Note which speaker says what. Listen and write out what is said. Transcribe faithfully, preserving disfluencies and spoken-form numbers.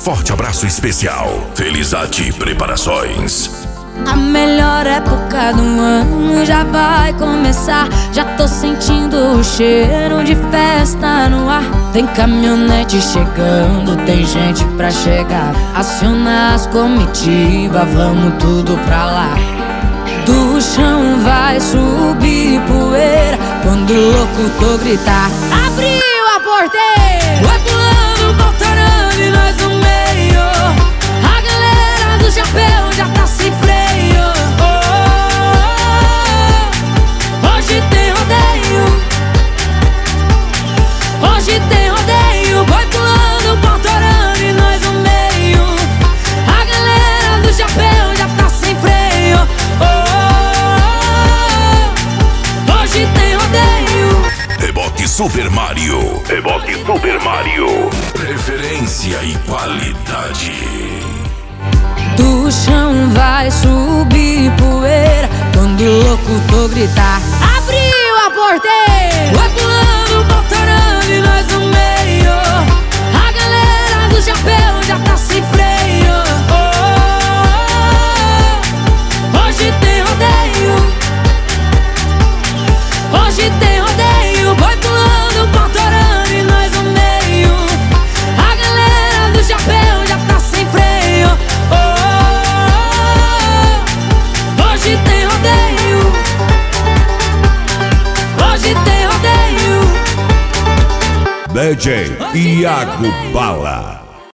Speaker 1: forte abraço especial. Felizati Preparações.
Speaker 2: A melhor época do ano já vai começar. Já tô sentindo o cheiro de festa no ar. Tem caminhonete chegando, tem gente pra chegar. Aciona as comitivas, vamos tudo pra lá. Do chão vai subir poeira quando o locutor gritar: abriu a porteira! Vai pulando, voltando e nós no meio. A galera do chapéu já tá sem freio. Hoje tem rodeio, hoje tem rodeio. Vai pulando, pautorando e nós no meio. A galera do chapéu já tá sem freio. Hoje tem rodeio.
Speaker 1: Reboque Super Mario. Reboque Super Mario. Referência e qualidade.
Speaker 2: Do chão vai subir poeira quando o locutor gritar: abriu a porteira! Vai pulando, voltando e nós no meio. A galera do chapéu já tá sem freio. Hoje tem rodeio, hoje tem rodeio. Vai pulando, voltando e nós no meio. A galera do chapéu já tá sem freio. Hoje tem rodeio, hoje tem rodeio.
Speaker 1: D J Iago Bala.